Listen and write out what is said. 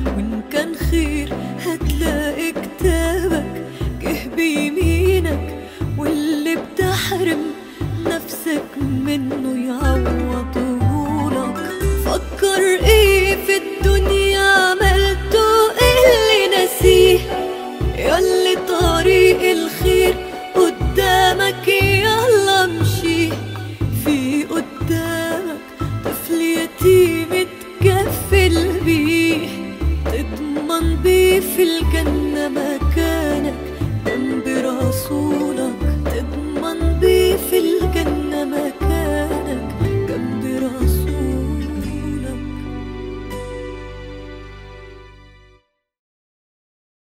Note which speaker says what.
Speaker 1: وإن كان خير هتلاقي كتابك جه بيمينك، واللي بتحرم نفسك منه يعوضهولك. فكر ايه في الدنيا عملته اللي نسيه، ياللي طريق الخير قدامك يلا امشي. في قدامك طفل يتيم اتكفل بيه، تضمن بيه في الجنة مكانك جنب رسول